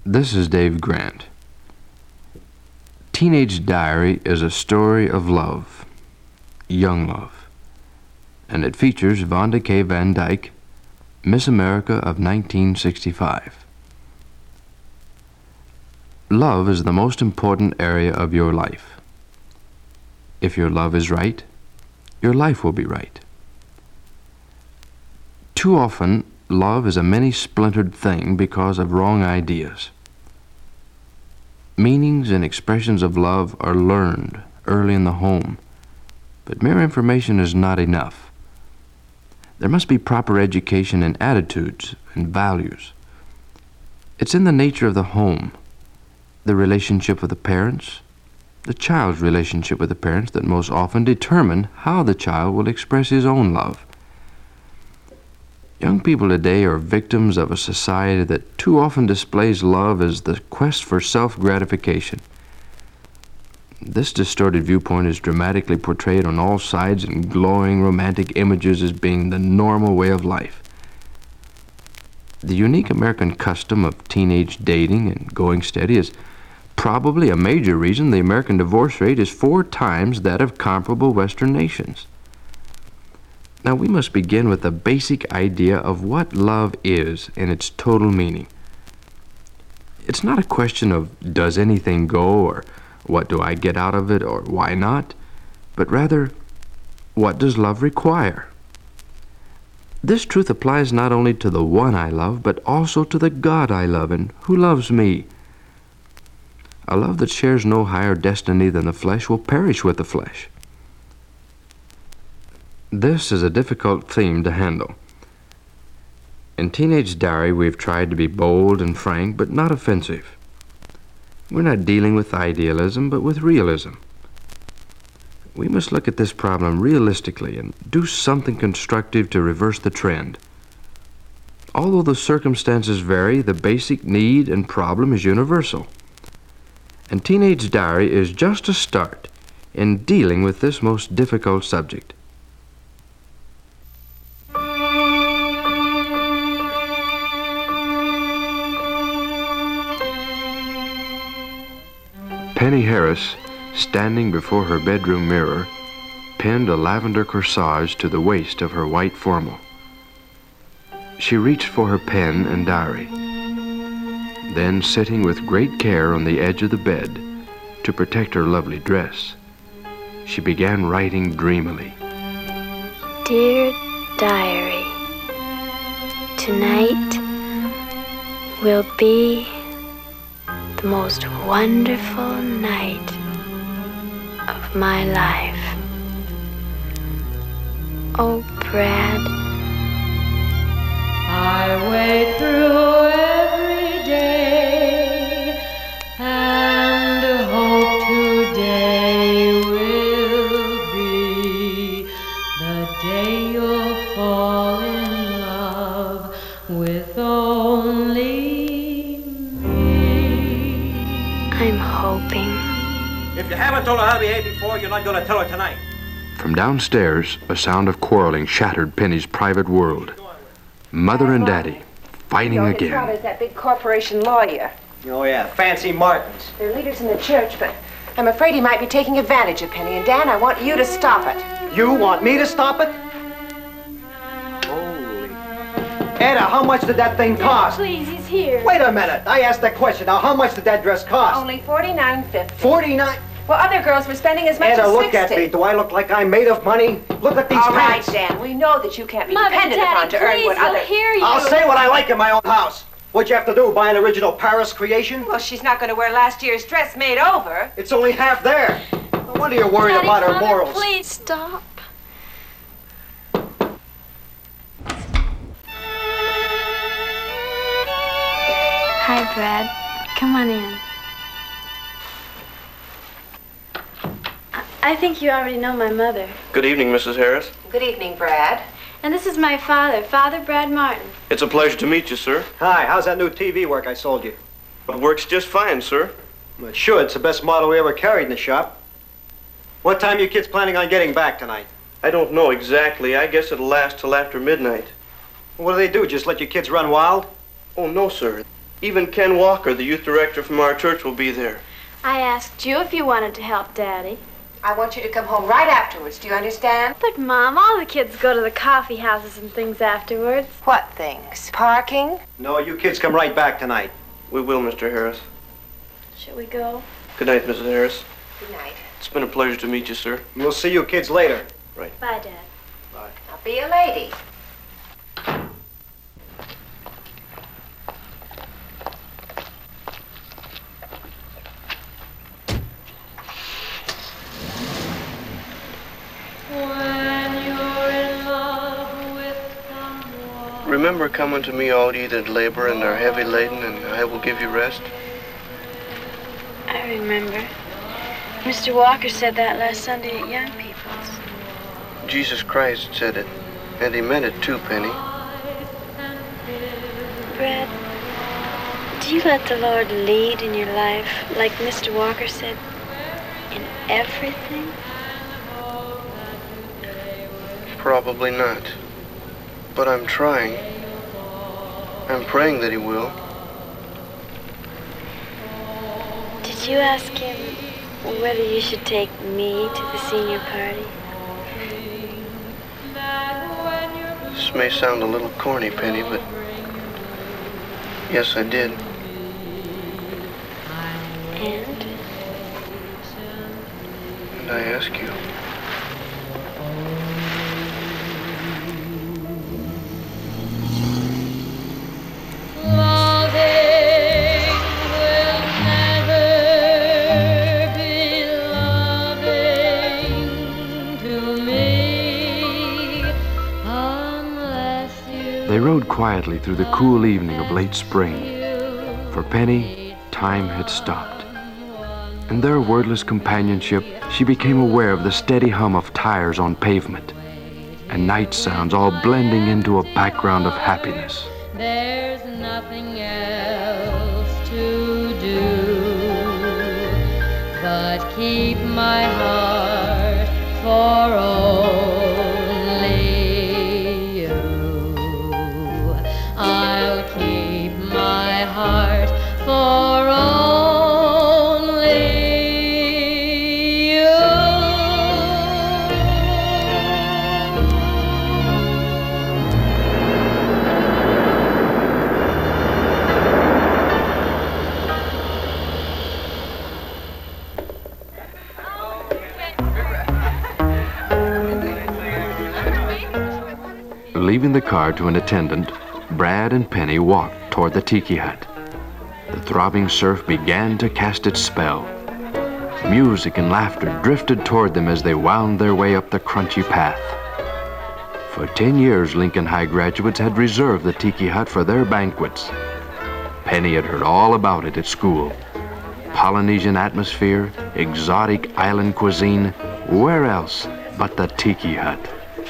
This is Dave Grant. Teenage Diary is a story of love, young love, and it features Vonda K. Van Dyke, Miss America of 1965. Love is the most important area of your life. If your love is right, your life will be right. Too often, love is a many-splintered thing because of wrong ideas. Meanings and expressions of love are learned early in the home, but mere information is not enough. There must be proper education in attitudes and values. It's in the nature of the home, the relationship of the parents, the child's relationship with the parents that most often determine how the child will express his own love. Young people today are victims of a society that too often displays love as the quest for self-gratification. This distorted viewpoint is dramatically portrayed on all sides in glowing romantic images as being the normal way of life. The unique American custom of teenage dating and going steady is probably a major reason the American divorce rate is 4 times that of comparable Western nations. Now, we must begin with the basic idea of what love is in its total meaning. It's not a question of does anything go or what do I get out of it or why not, but rather what does love require? This truth applies not only to the one I love, but also to the God I love and who loves me. A love that shares no higher destiny than the flesh will perish with the flesh. This is a difficult theme to handle. In Teenage Diary, we've tried to be bold and frank, but not offensive. We're not dealing with idealism, but with realism. We must look at this problem realistically and do something constructive to reverse the trend. Although the circumstances vary, the basic need and problem is universal. And Teenage Diary is just a start in dealing with this most difficult subject. Penny Harris, standing before her bedroom mirror, pinned a lavender corsage to the waist of her white formal. She reached for her pen and diary. Then, sitting with great care on the edge of the bed to protect her lovely dress, she began writing dreamily. Dear Diary, tonight will be the most wonderful night of my life. Oh, Brad. I wade through every day and hope today will be the day you'll fall in love with only I'm hoping. If you haven't told her how to behave before, you're not going to tell her tonight. From downstairs, a sound of quarreling shattered Penny's private world. Mother and Daddy fighting again. His father's that big corporation lawyer. Oh, yeah, Fancy Martins. They're leaders in the church, but I'm afraid he might be taking advantage of Penny. And Dan, I want you to stop it. You want me to stop it? Holy. Ada, how much did that thing cost? Please, he's here. Wait a minute. I asked that question. Now, how much did that dress cost? Only $49.50. 49. Well, other girls were spending as much Ada, as $60. look at me. Do I look like I'm made of money? Look at these All right, pants. Dan. We know that you can't be Mother, depended Daddy, upon to earn what please, others. he'll hear you. I'll say what I like in my own house. What'd you have to do? Buy an original Paris creation? Well, she's not going to wear last year's dress made over. It's only half there. No wonder you're worried Daddy, about her Mother, morals. please stop. Hi, Brad. Come on in. I think you already know my mother. Good evening, Mrs. Harris. Good evening, Brad. And this is my father, Father Brad Martin. It's a pleasure to meet you, sir. Hi, how's that new TV work I sold you? It works just fine, sir. Well, sure, it's the best model we ever carried in the shop. What time are you kids planning on getting back tonight? I don't know exactly. I guess it'll last till after midnight. What do? Just let your kids run wild? Oh, no, sir. Even Ken Walker, the youth director from our church, will be there. I asked you if you wanted to help Daddy. I want you to come home right afterwards. Do you understand? But, Mom, all the kids go to the coffee houses and things afterwards. What things? Parking? No, you kids come right back tonight. We will, Mr. Harris. Should we go? Good night, Mrs. Harris. Good night. It's been a pleasure to meet you, sir. We'll see you kids later. Bye, Dad. Now be a lady. When you're in love with someone. Remember coming to me, all ye that labor and are heavy laden, and I will give you rest? I remember. Mr. Walker said that last Sunday at Young People's. Jesus Christ said it, and he meant it too, Penny. Brad, do you let the Lord lead in your life, like Mr. Walker said, in everything? Probably not. But I'm trying. I'm praying that he will. Did you ask him whether you should take me to the senior party? This may sound a little corny, Penny, but yes, I did. And? And I ask you. Loving will never be loving to me unless you. They rode quietly through the cool evening of late spring. For Penny, time had stopped. In their wordless companionship, she became aware of the steady hum of tires on pavement and night sounds all blending into a background of happiness. There's nothing else to do but keep my heart for only you. I'll keep my heart for only you. Leaving the car to an attendant, Brad and Penny walked toward the tiki hut. The throbbing surf began to cast its spell. Music and laughter drifted toward them as they wound their way up the crunchy path. For 10 years, Lincoln High graduates had reserved the tiki hut for their banquets. Penny had heard all about it at school. Polynesian atmosphere, exotic island cuisine, where else but the tiki hut?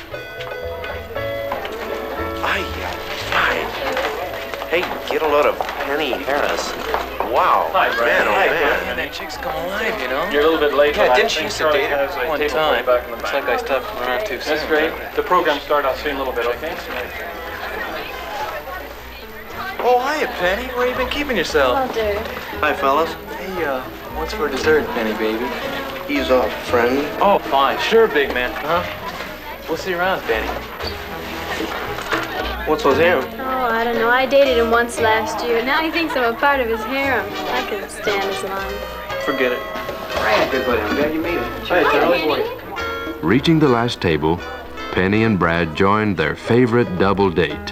Hey, get a load of Penny Harris. Wow. Hi, Brad. Man, oh Hi, man. Brad. That chick's come alive, you know? You're a little bit late. Yeah, but I didn't she think used to Charlie date has a one table time? back in the Looks back. like I stopped around too soon. That's great. The program started out soon a little bit, okay? Oh, hiya, Penny. Where you been keeping yourself? Well, dear. Hi, fellas. Hey, what's for dessert, Penny, baby? Ease off, friend. Oh, fine. Sure, big man. Huh? We'll see you around, Penny. What's with him? Oh, I don't know. I dated him once last year. Now he thinks I'm a part of his harem. I couldn't stand his line. Forget it. Hey, good buddy. I'm glad you made it. Hi, Charlie. Reaching the last table, Penny and Brad joined their favorite double date.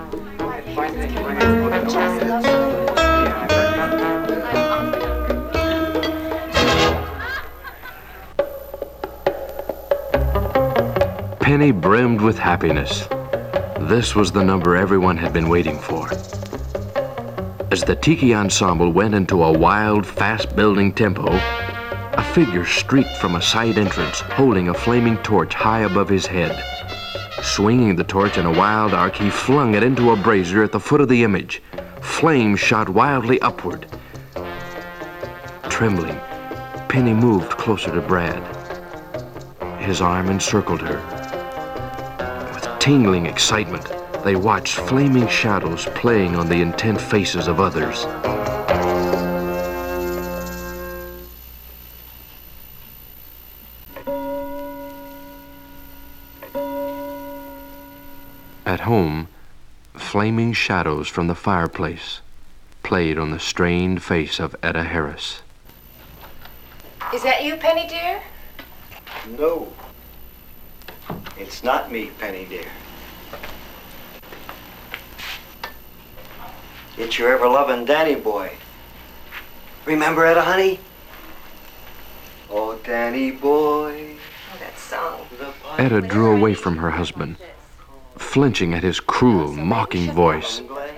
Penny brimmed with happiness. This was the number everyone had been waiting for. As the Tiki Ensemble went into a wild, fast-building tempo, a figure streaked from a side entrance, holding a flaming torch high above his head. Swinging the torch in a wild arc, he flung it into a brazier at the foot of the image. Flames shot wildly upward. Trembling, Penny moved closer to Brad. His arm encircled her. With tingling excitement, they watched flaming shadows playing on the intent faces of others. At home, flaming shadows from the fireplace played on the strained face of Etta Harris. Is that you, Penny, dear? No. It's not me, Penny, dear. It's your ever-loving Danny boy. Remember, Etta, honey? Oh, Danny boy. Oh, that song. Etta drew away from her husband, flinching at his cruel, mocking voice.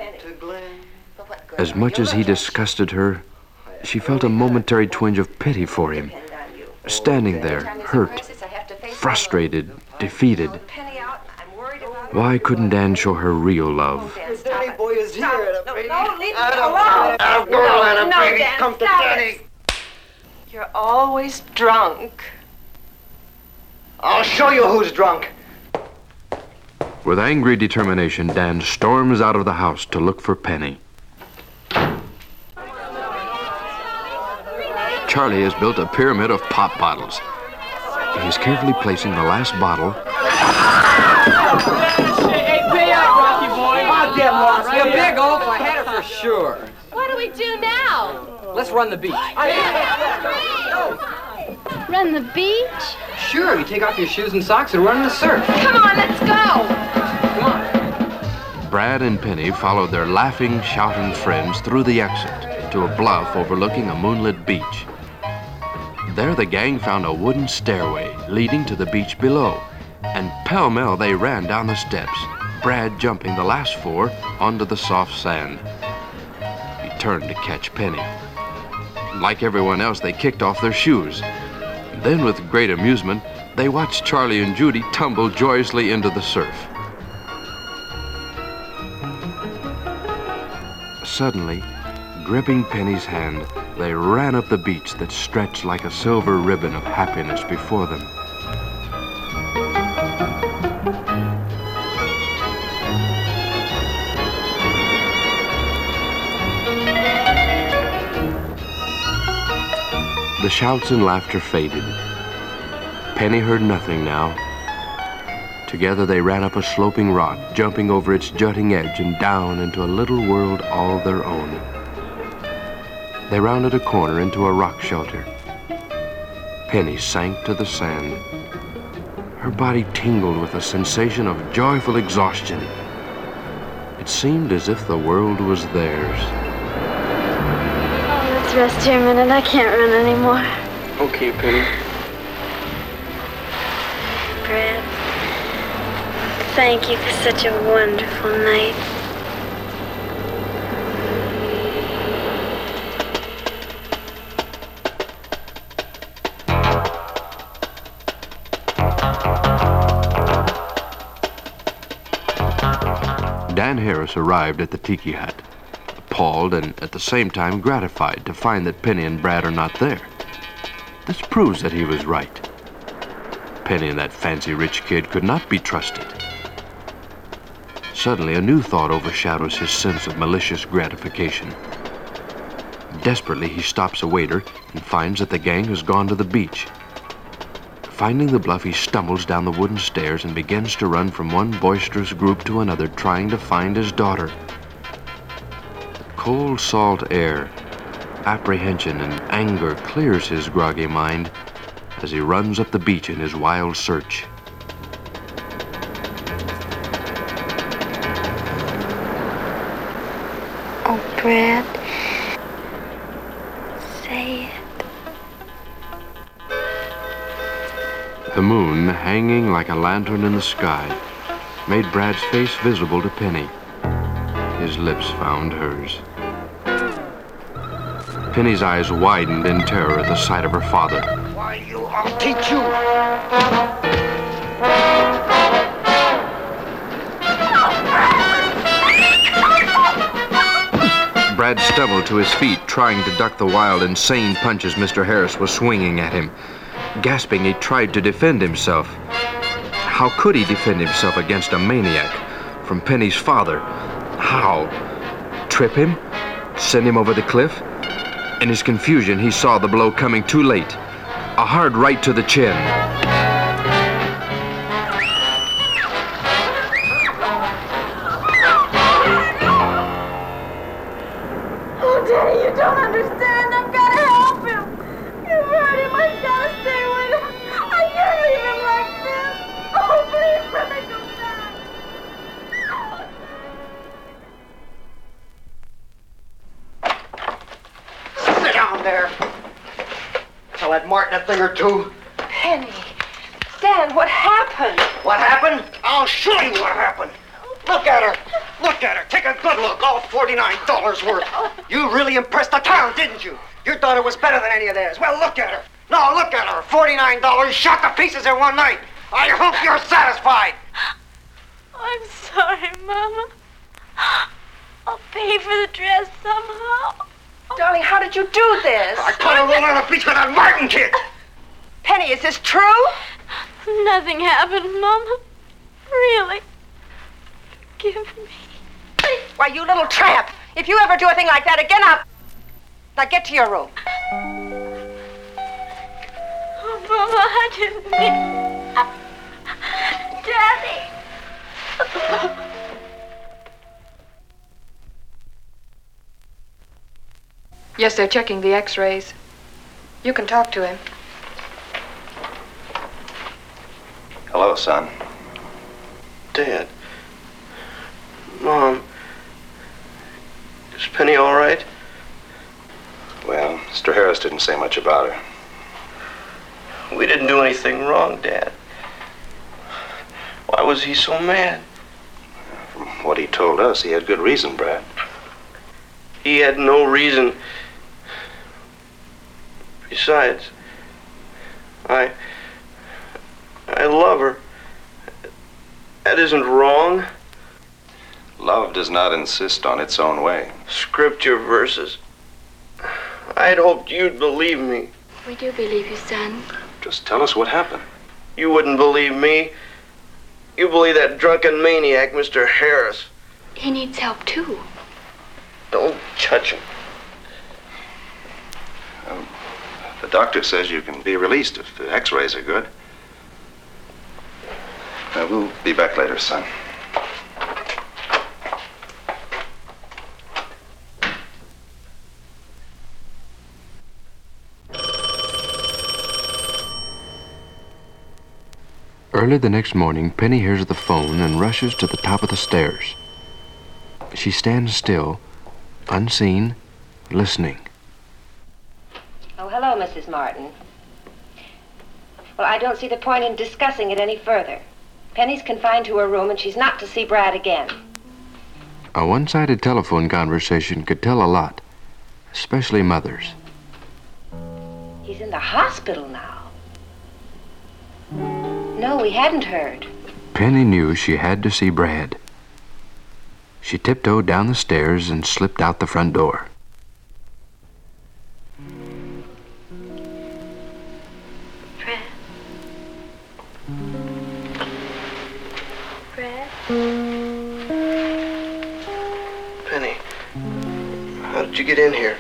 As much as he disgusted her, she felt a momentary twinge of pity for him, standing there, hurt, frustrated, defeated. Why couldn't Dan show her real love? Danny boy is here, Etta, baby. No, leave me alone. Etta, girl, Etta, baby, Dan, come to stop Danny. it. You're always drunk. I'll show you who's drunk. With angry determination, Dan storms out of the house to look for Penny. Charlie has built a pyramid of pop bottles. He's carefully placing the last bottle. Hey, pay up, Rocky boy. Oh, damn, Ross, you're big oaf. I had it for sure. What do we do now? Let's run the beach. Run the beach? Sure, you take off your shoes and socks and run in the surf. Come on, let's go. Come on. Brad and Penny followed their laughing, shouting friends through the exit to a bluff overlooking a moonlit beach. There the gang found a wooden stairway leading to the beach below, and pell-mell they ran down the steps, Brad jumping the last four onto the soft sand. He turned to catch Penny. Like everyone else, they kicked off their shoes. Then, with great amusement, they watched Charlie and Judy tumble joyously into the surf. Suddenly, gripping Penny's hand, they ran up the beach that stretched like a silver ribbon of happiness before them. The shouts and laughter faded. Penny heard nothing now. Together they ran up a sloping rock, jumping over its jutting edge and down into a little world all their own. They rounded a corner into a rock shelter. Penny sank to the sand. Her body tingled with a sensation of joyful exhaustion. It seemed as if the world was theirs. Oh, let's rest here a minute. I can't run anymore. Okay, Penny. Brad, thank you for such a wonderful night. Dan Harris arrived at the tiki hut, appalled and at the same time gratified to find that Penny and Brad are not there. This proves that he was right. Penny and that fancy rich kid could not be trusted. Suddenly, a new thought overshadows his sense of malicious gratification. Desperately, he stops a waiter and finds that the gang has gone to the beach. Finding the bluff, he stumbles down the wooden stairs and begins to run from one boisterous group to another, trying to find his daughter. The cold, salt air, apprehension, and anger clears his groggy mind as he runs up the beach in his wild search. Oh, Brad. Say it. The moon, hanging like a lantern in the sky, made Brad's face visible to Penny. His lips found hers. Penny's eyes widened in terror at the sight of her father. Why, I'll teach you. Brad stumbled to his feet, trying to duck the wild, insane punches Mr. Harris was swinging at him. Gasping, he tried to defend himself. How could he defend himself against a maniac from Penny's father. How? Trip him? Send him over the cliff? In his confusion, he saw the blow coming too late. A hard right to the chin. Oh, Daddy, you don't understand. I've got to help him. You hurt him. I've got to stay with him. I can't leave him like this. Oh, please let me go back. Sit down there. Tell that Martin a thing or two. Penny. Dan, what happened? What happened? I'll show you what happened. Look at her. Look at her. Take a good look. All $49 worth. You really impressed the town, didn't you? You thought it was better than any of theirs. Well, look at her. No, look at her. $49 shot to pieces in one night. I hope you're satisfied. I'm sorry, Mama. I'll pay for the dress somehow. Darling, how did you do this? I caught her rolling on the beach with that Martin kid. Penny, is this true? Nothing happened, Mama. Really. Forgive me. Why, you little tramp. If you ever do a thing like that again, I'll... Now get to your room. Oh, Mama, I didn't mean... Daddy. Yes, they're checking the x-rays. You can talk to him. Hello, son. Dad. Mom. Is Penny all right? Well, Mr. Harris didn't say much about her. We didn't do anything wrong, Dad. Why was he so mad? From what he told us, he had good reason, Brad. He had no reason. Besides, I love her. That isn't wrong. Love does not insist on its own way. Scripture verses. I'd hoped you'd believe me. We do believe you, son. Just tell us what happened. You wouldn't believe me. You believe that drunken maniac, Mr. Harris. He needs help, too. Don't touch him. The doctor says you can be released if the x-rays are good. We'll be back later, son. Early the next morning, Penny hears the phone and rushes to the top of the stairs. She stands still, unseen, listening. Oh, hello, Mrs. Martin. Well, I don't see the point in discussing it any further. Penny's confined to her room, and she's not to see Brad again. A one-sided telephone conversation could tell a lot, especially mothers. He's in the hospital now. No, we hadn't heard. Penny knew she had to see Brad. She tiptoed down the stairs and slipped out the front door. Brad. Brad? Penny, how did you get in here?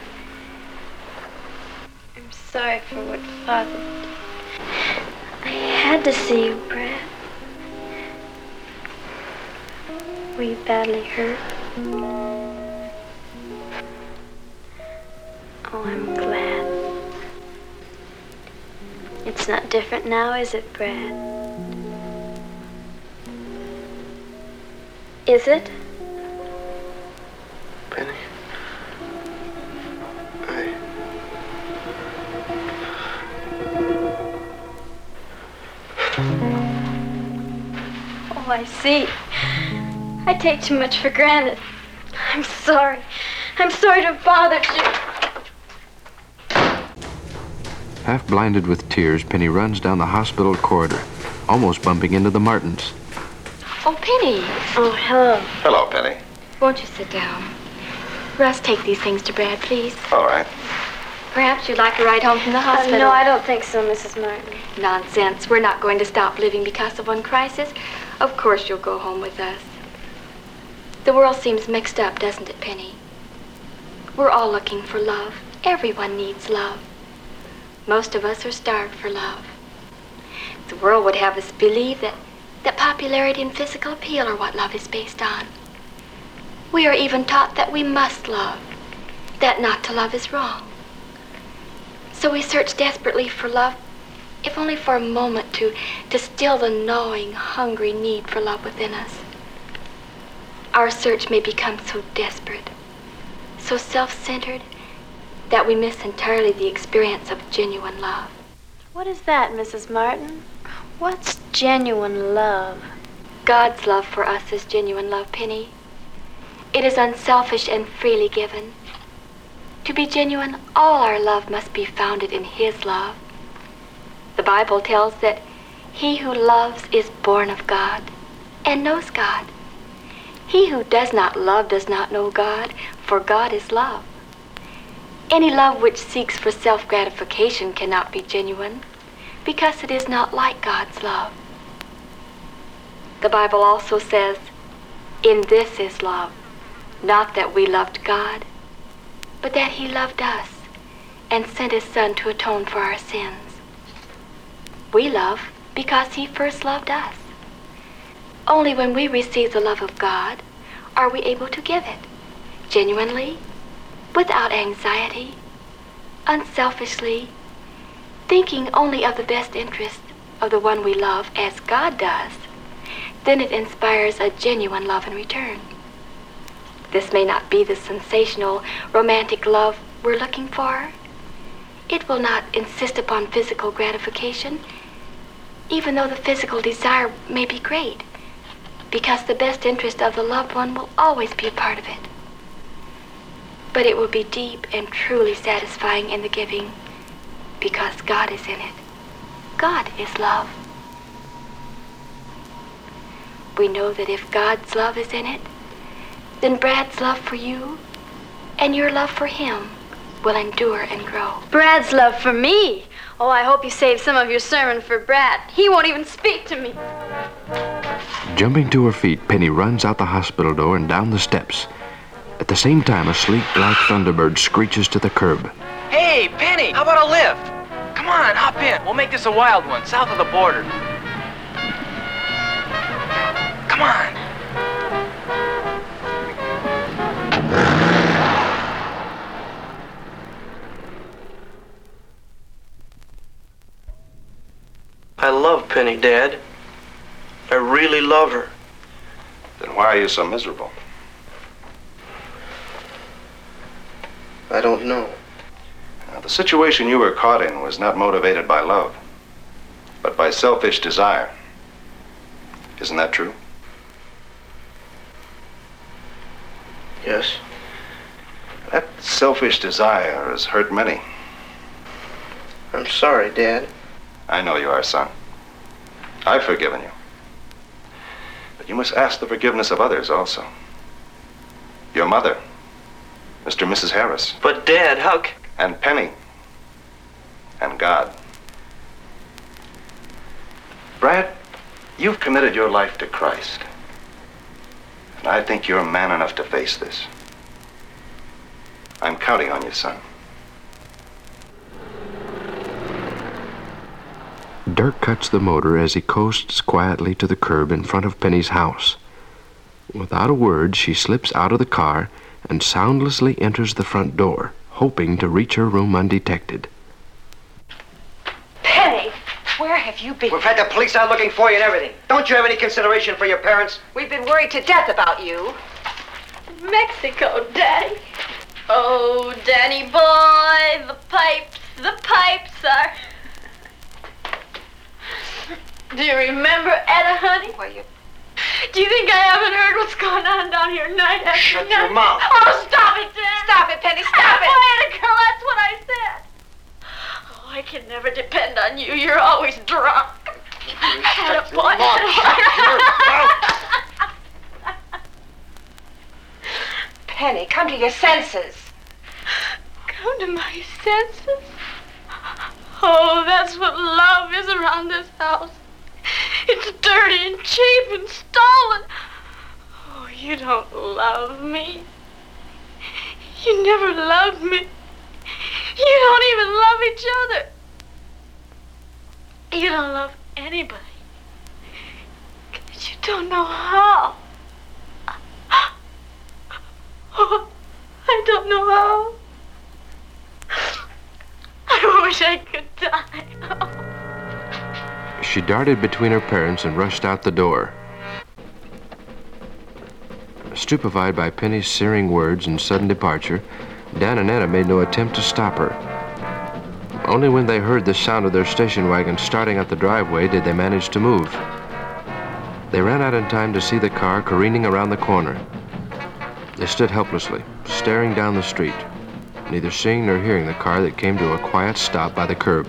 I'm sorry for what Father did. I had to see you, Brad. Were you badly hurt? Oh, I'm glad. It's not different now, is it, Brad? Is it? Penny. Oh, I see. I take too much for granted. I'm sorry. I'm sorry to have bothered you. Half blinded with tears, Penny runs down the hospital corridor, almost bumping into the Martins. Oh, Penny. Oh, hello. Hello, Penny. Won't you sit down? Russ, take these things to Brad, please. All right. Perhaps you'd like a ride home from the hospital. No, I don't think so, Mrs. Martin. Nonsense. We're not going to stop living because of one crisis. Of course you'll go home with us. The world seems mixed up, doesn't it, Penny? We're all looking for love. Everyone needs love. Most of us are starved for love. The world would have us believe that popularity and physical appeal are what love is based on. We are even taught that we must love, that not to love is wrong. So we search desperately for love, if only for a moment to still the gnawing, hungry need for love within us. Our search may become so desperate, so self-centered, that we miss entirely the experience of genuine love. What is that, Mrs. Martin? What's genuine love? God's love for us is genuine love, Penny. It is unselfish and freely given. To be genuine, all our love must be founded in His love. The Bible tells that he who loves is born of God and knows God. He who does not love does not know God, for God is love. Any love which seeks for self-gratification cannot be genuine, because it is not like God's love. The Bible also says, "In this is love, not that we loved God, but that He loved us and sent His Son to atone for our sins." We love because He first loved us. Only when we receive the love of God are we able to give it, genuinely, without anxiety, unselfishly, thinking only of the best interest of the one we love as God does. Then it inspires a genuine love in return. This may not be the sensational, romantic love we're looking for. It will not insist upon physical gratification, even though the physical desire may be great, because the best interest of the loved one will always be a part of it. But it will be deep and truly satisfying in the giving, because God is in it. God is love. We know that if God's love is in it, then Brad's love for you and your love for him will endure and grow. Brad's love for me? Oh, I hope you saved some of your sermon for Brad. He won't even speak to me. Jumping to her feet, Penny runs out the hospital door and down the steps. At the same time, a sleek black Thunderbird screeches to the curb. Hey, Penny, how about a lift? Come on, hop in. We'll make this a wild one, south of the border. Come on. I love Penny, Dad. I really love her. Then why are you so miserable? I don't know. Now, the situation you were caught in was not motivated by love, but by selfish desire. Isn't that true? Yes. That selfish desire has hurt many. I'm sorry, Dad. I know you are, son. I've forgiven you. But you must ask the forgiveness of others also. Your mother, Mr. and Mrs. Harris. But, Dad, how can... And Penny. And God. Brad, you've committed your life to Christ. And I think you're man enough to face this. I'm counting on you, son. Dirk cuts the motor as he coasts quietly to the curb in front of Penny's house. Without a word, she slips out of the car and soundlessly enters the front door, hoping to reach her room undetected. Penny, where have you been? We've had the police out looking for you and everything. Don't you have any consideration for your parents? We've been worried to death about you. Mexico, Daddy. Oh, Danny boy, the pipes are... Do you remember Etta, honey? Well, you... Do you think I haven't heard what's going on down here night after Shut night? your mouth. Oh, stop it, Dad. Stop it, Penny, stop it. Oh, Etta girl, that's what I said. Oh, I can never depend on you. You're always drunk. Etta boy. Penny, come to your senses. Come to my senses? Oh, that's what love is around this house. It's dirty and cheap and stolen. Oh, you don't love me. You never loved me. You don't even love each other. You don't love anybody. 'Cause you don't know how. Oh, I don't know how. I wish I could die. She darted between her parents and rushed out the door. Stupefied by Penny's searing words and sudden departure, Dan and Anna made no attempt to stop her. Only when they heard the sound of their station wagon starting up the driveway did they manage to move. They ran out in time to see the car careening around the corner. They stood helplessly, staring down the street, neither seeing nor hearing the car that came to a quiet stop by the curb.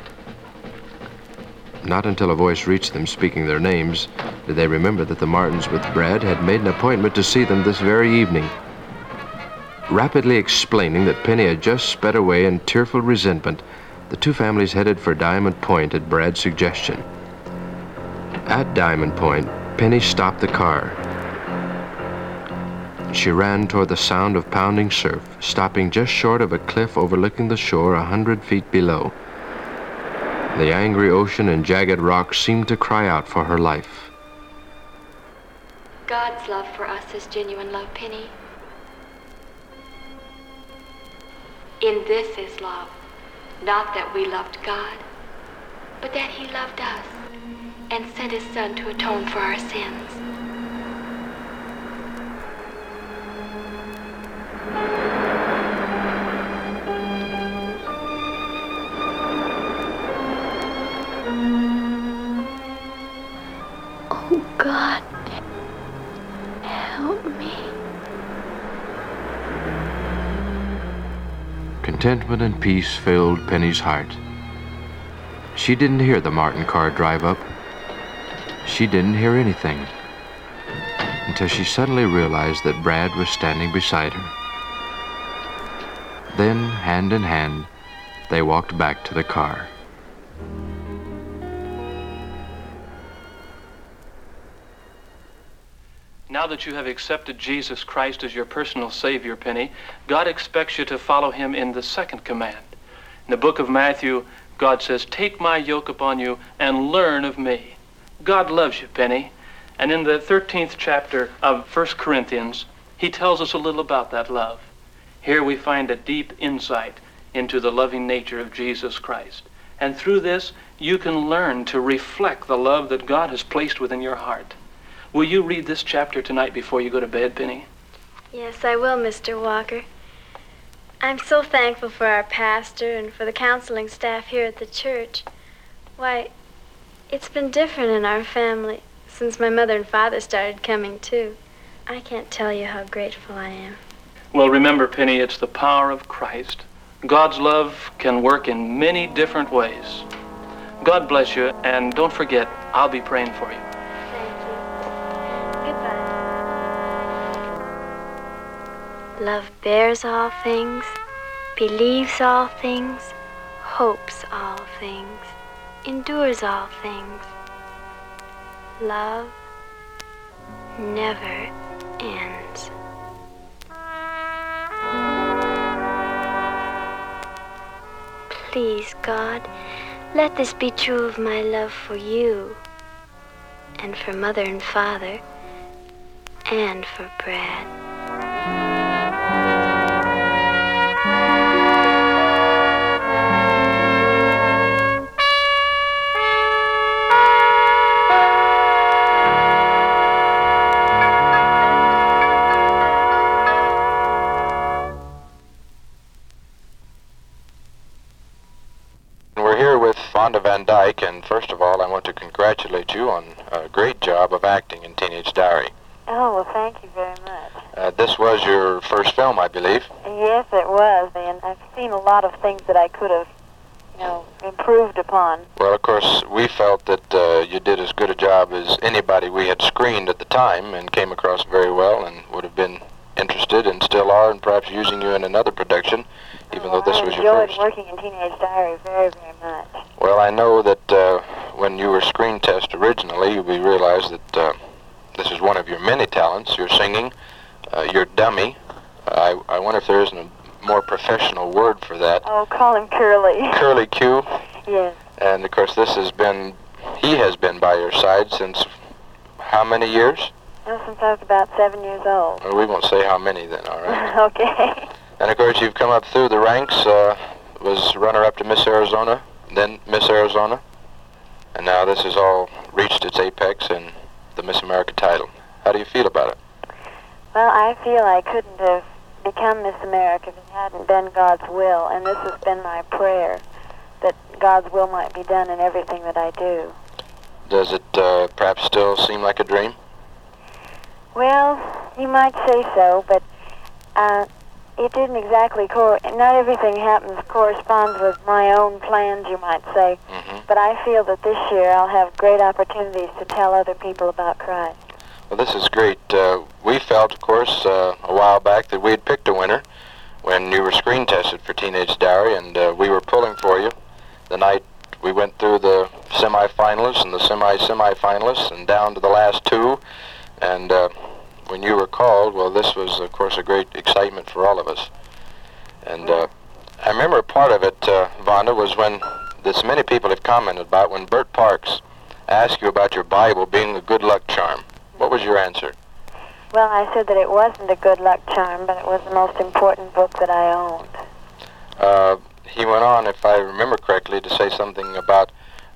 Not until a voice reached them speaking their names did they remember that the Martins with Brad had made an appointment to see them this very evening. Rapidly explaining that Penny had just sped away in tearful resentment, the two families headed for Diamond Point at Brad's suggestion. At Diamond Point, Penny stopped the car. She ran toward the sound of pounding surf, stopping just short of a cliff overlooking the shore 100 feet below. The angry ocean and jagged rocks seemed to cry out for her life. God's love for us is genuine love, Penny. In this is love, not that we loved God, but that He loved us and sent His Son to atone for our sins. Oh, God, help me. Contentment and peace filled Penny's heart. She didn't hear the Martin car drive up. She didn't hear anything until she suddenly realized that Brad was standing beside her. Then, hand in hand, they walked back to the car. Now that you have accepted Jesus Christ as your personal Savior, Penny, God expects you to follow Him in the second command. In the book of Matthew, God says, "Take my yoke upon you and learn of me." God loves you, Penny. And in the 13th chapter of 1 Corinthians, He tells us a little about that love. Here we find a deep insight into the loving nature of Jesus Christ. And through this, you can learn to reflect the love that God has placed within your heart. Will you read this chapter tonight before you go to bed, Penny? Yes, I will, Mr. Walker. I'm so thankful for our pastor and for the counseling staff here at the church. Why, it's been different in our family since my mother and father started coming too. I can't tell you how grateful I am. Well, remember, Penny, it's the power of Christ. God's love can work in many different ways. God bless you, and don't forget, I'll be praying for you. Love bears all things, believes all things, hopes all things, endures all things. Love never ends. Please, God, let this be true of my love for you, and for Mother and Father, and for Brad. We're here with Fonda Van Dyke, and first of all, I want to congratulate you on a great job of acting in Teenage Diary. Oh, well, thank you very much. This was your first film, I believe. Yes, it was, and I've seen a lot of things that I could have, improved upon. Well, of course, we felt that you did as good a job as anybody we had screened at the time and came across very well and would have been interested and still are in perhaps using you in another production, even though this was your first. I enjoyed working in Teenage Diary very, very much. Well, I know that when you were screen test originally, we realized that this is one of your many talents. You're singing, you're dummy. I wonder if there isn't a more professional word for that. Oh, call him Curly. Curly Q. Yes. And of course, he has been by your side since how many years? Well, since I was about 7 years old. Well, we won't say how many then, all right? Okay. And of course, you've come up through the ranks, was runner-up to Miss Arizona, then Miss Arizona, and now this has all reached its apex in the Miss America title. How do you feel about it? Well, I feel I couldn't have become Miss America if it hadn't been God's will, and this has been my prayer, that God's will might be done in everything that I do. Does it perhaps still seem like a dream? Well, you might say so, but it didn't exactly not everything corresponds with my own plans, you might say. Mm-hmm. But I feel that this year I'll have great opportunities to tell other people about Christ. Well, this is great. We felt, of course, a while back that we had picked a winner when you were screen tested for Teenage Diary, and we were pulling for you the night we went through the semifinalists and the semi-semifinalists and down to the last two. And when you were called, well, this was, of course, a great excitement for all of us. And I remember part of it, Vonda, was when this many people have commented about when Bert Parks asked you about your Bible being the good luck charm. What was your answer? Well, I said that it wasn't a good luck charm, but it was the most important book that I owned. He went on, if I remember correctly, to say something about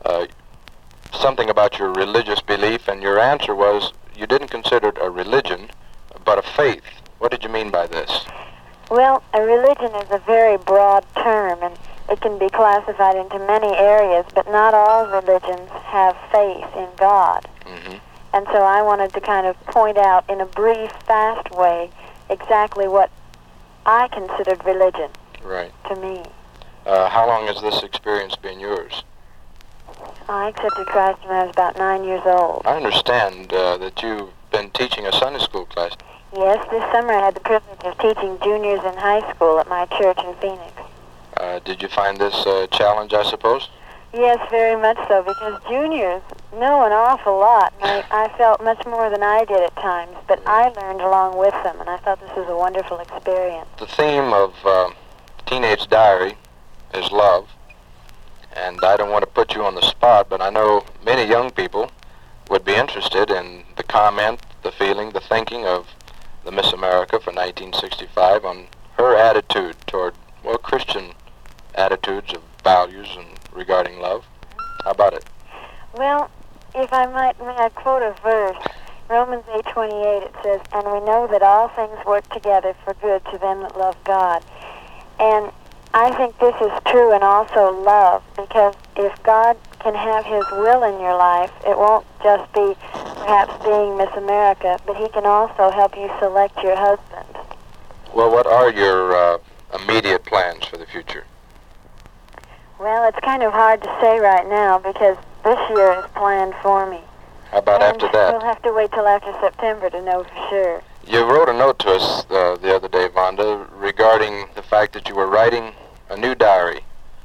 your religious belief, and your answer was you didn't consider it a religion, but a faith. What did you mean by this? Well, a religion is a very broad term, and it can be classified into many areas, but not all religions have faith in God. Mm-hmm. And so I wanted to kind of point out in a brief, fast way exactly what I considered religion. Right. To me. How long has this experience been yours? I accepted Christ when I was about 9 years old. I understand that you've been teaching a Sunday school class. Yes, this summer I had the privilege of teaching juniors in high school at my church in Phoenix. Did you find this a challenge, I suppose? Yes, very much so, because juniors know an awful lot. And I felt much more than I did at times, but I learned along with them, and I thought this was a wonderful experience. The theme of Teenage Diary is love, and I don't want to put you on the spot, but I know many young people would be interested in the comment, the feeling, the thinking of the Miss America for 1965 on her attitude toward, well, Christian attitudes of values and regarding love. How about it? Well, if I might, may I quote a verse? Romans 8:28, it says, "And we know that all things work together for good to them that love God." And I think this is true and also love, because if God can have His will in your life, it won't just be perhaps being Miss America, but He can also help you select your husband. Well, what are your immediate plans for the future? Well, it's kind of hard to say right now because this year is planned for me. How about and after that? We'll have to wait till after September to know for sure. You wrote a note to us the other day, Vonda, regarding the fact that you were writing a new diary.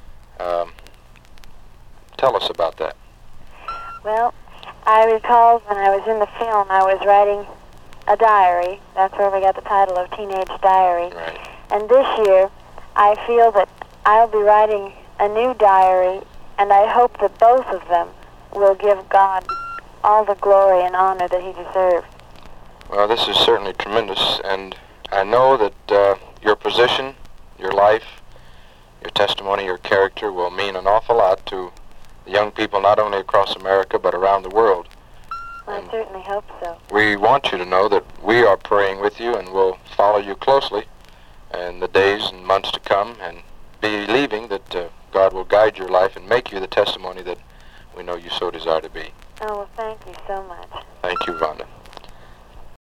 Tell us about that. Well, I recall when I was in the film, I was writing a diary. That's where we got the title of Teenage Diary. Right. And this year, I feel that I'll be writing a new diary, and I hope that both of them will give God all the glory and honor that He deserves. Well, this is certainly tremendous, and I know that your position, your life, your testimony, your character will mean an awful lot to the young people not only across America but around the world. I certainly hope so. We want you to know that we are praying with you and will follow you closely in the days and months to come, and believing that God will guide your life and make you the testimony that we know you so desire to be. Oh, well, thank you so much. Thank you, Vonda.